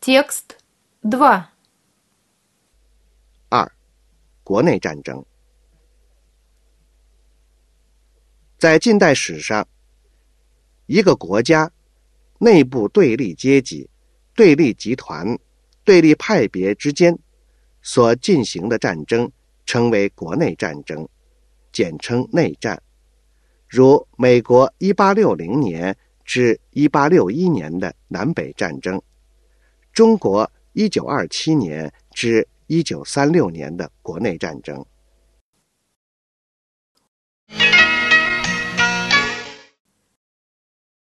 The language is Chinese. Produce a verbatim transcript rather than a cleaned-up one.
Текст два. 二、国内战争。在近代史上，一个国家内部对立阶级、对立集团、对立派别之间所进行的战争称为国内战争，简称内战。如美国一八六零年至一八六一年的南北战争，中国一九二七年至一九三六年的国内战争。